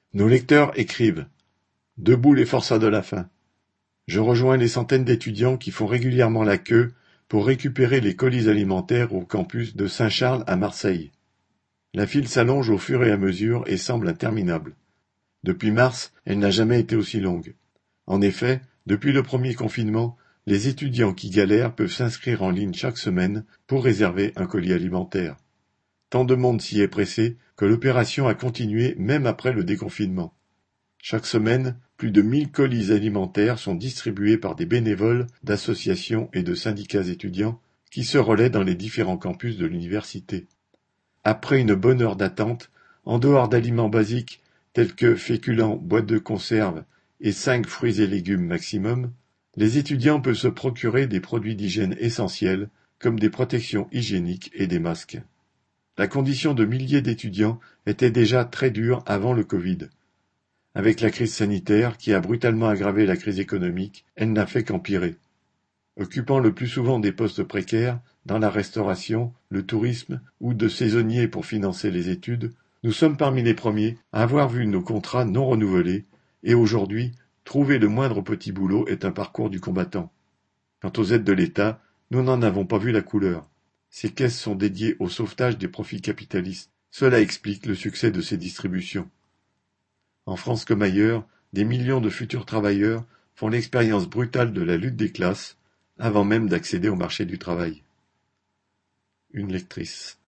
Nos lecteurs écrivent: Debout les forçats de la faim. Je rejoins les centaines d'étudiants qui font régulièrement la queue pour récupérer les colis alimentaires au campus de Saint-Charles à Marseille. La file s'allonge au fur et à mesure et semble interminable. Depuis mars, elle n'a jamais été aussi longue. En effet, depuis le premier confinement, les étudiants qui galèrent peuvent s'inscrire en ligne chaque semaine pour réserver un colis alimentaire. Tant de monde s'y est pressé que l'opération a continué même après le déconfinement. Chaque semaine, plus de 1000 colis alimentaires sont distribués par des bénévoles d'associations et de syndicats étudiants qui se relaient dans les différents campus de l'université. Après une bonne heure d'attente, en dehors d'aliments basiques tels que féculents, boîtes de conserve et 5 fruits et légumes maximum, les étudiants peuvent se procurer des produits d'hygiène essentiels comme des protections hygiéniques et des masques. La condition de milliers d'étudiants était déjà très dure avant le Covid. Avec la crise sanitaire qui a brutalement aggravé la crise économique, elle n'a fait qu'empirer. Occupant le plus souvent des postes précaires, dans la restauration, le tourisme ou de saisonniers pour financer les études, nous sommes parmi les premiers à avoir vu nos contrats non renouvelés et aujourd'hui, trouver le moindre petit boulot est un parcours du combattant. Quant aux aides de l'État, nous n'en avons pas vu la couleur. Ces caisses sont dédiées au sauvetage des profits capitalistes. Cela explique le succès de ces distributions. En France comme ailleurs, des millions de futurs travailleurs font l'expérience brutale de la lutte des classes avant même d'accéder au marché du travail. Une lectrice.